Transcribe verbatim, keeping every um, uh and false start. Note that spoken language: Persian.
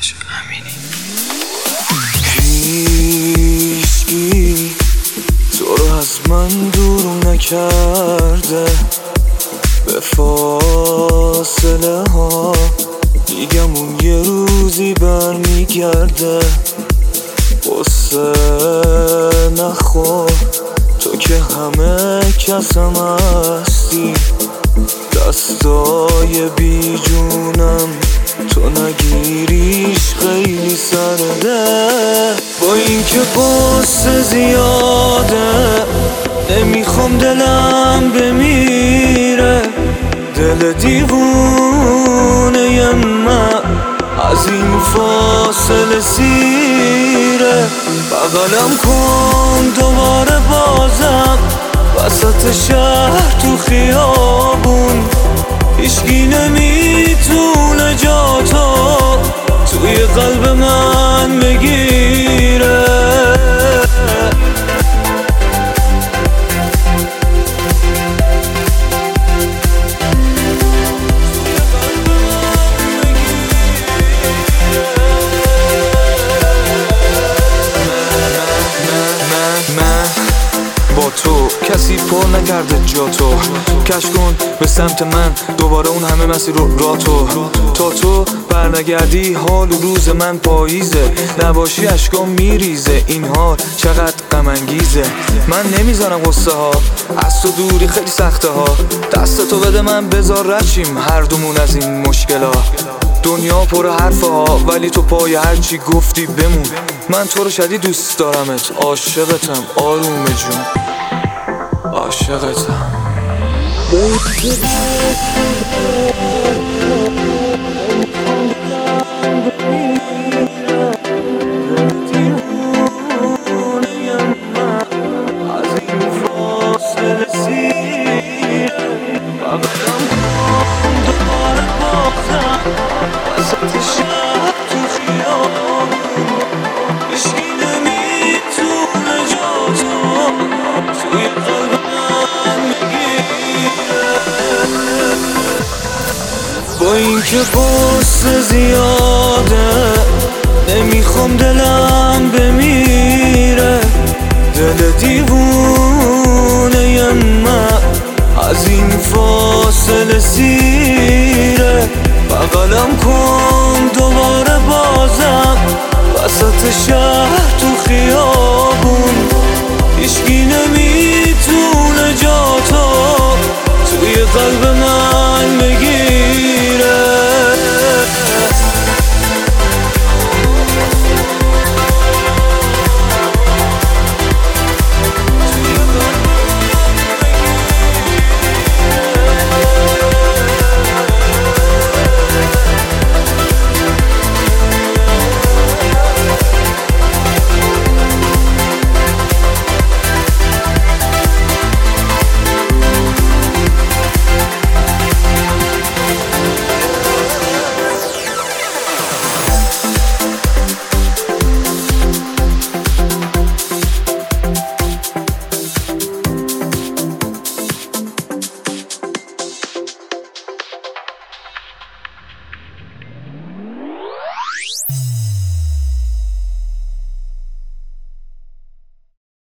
امینی. هیچکی تو رو از من دور نکرده، به فاصله ها میگم اون یه روزی برمیگرده. قصه نخور تو که همه کسم هستی، دستای بی جونم تو نگیریش خیلی سرده. با اینکه قصه زیاده نمیخوام دلم بمیره، دل دیوونه من از این فاصله سیره. بغلم کن دوباره بازم وسط شهر تو خیابون، هیچکی نمیتونه جا تو توی قلب من بگیره. با تو کسی پر نکرده جا تو، کش کن به سمت من دوباره اون همه مسیر رو را تو. تا تو برنگردی حال و روز من پاییزه، نباشی اشکام میریزه، این حال چقدر غم انگیزه. من نمیذارم قصه ها از تو دوری خیلی سخته ها، دست تو بده من بذار رچیم هر دومون از این مشکلا. دنیا پر حرفه ها ولی تو پای هرچی گفتی بمون. من تو رو شدید دوست دارمت، عاشقتم آروم جون، عاشقتم. با اینکه قصه زیاده نمیخوام دلم بمیره، دل دیوونه من از این فاصله سیره. بغلم کن دوباره بازم وسط شهر تو خیابون، هیچکی نمیتونه جا تو توی قلب من